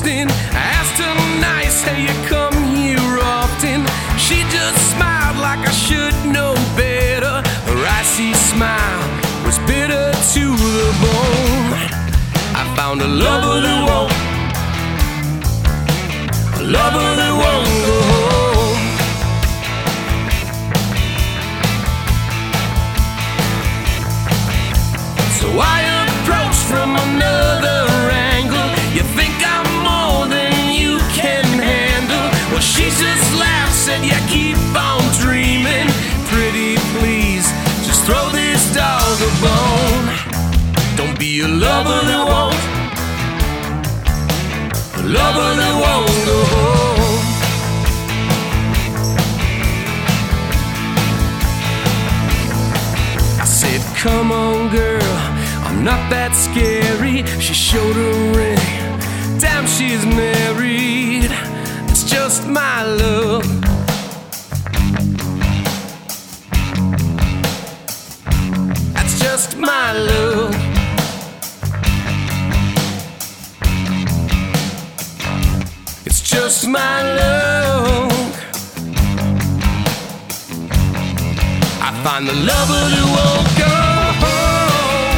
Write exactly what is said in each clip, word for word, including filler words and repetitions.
exhausting. I asked her nice, hey, you come here often? She just smiled like I should know better. Her icy smile was bitter to the bone. I found a lover that won't, a lover that won't go home. So I approach from another angle. You think I'm more than you can handle? Well, she just laughed, said, yeah, keep on dreaming. Pretty please, just throw this dog a bone. Don't be a lover that won't, a lover that won't go home. I said, come on, girl, I'm not that scary. She showed her ring, damn, she's married. It's just my love. That's just my love. It's just my love. I find the lover that won't go home.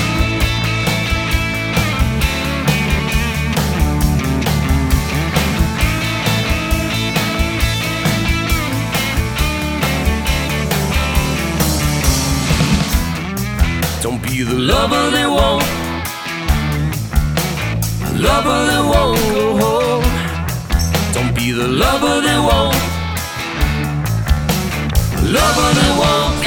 Don't be the lover that won't, a lover that won't go home. Don't be the lover that won't, a lover that won't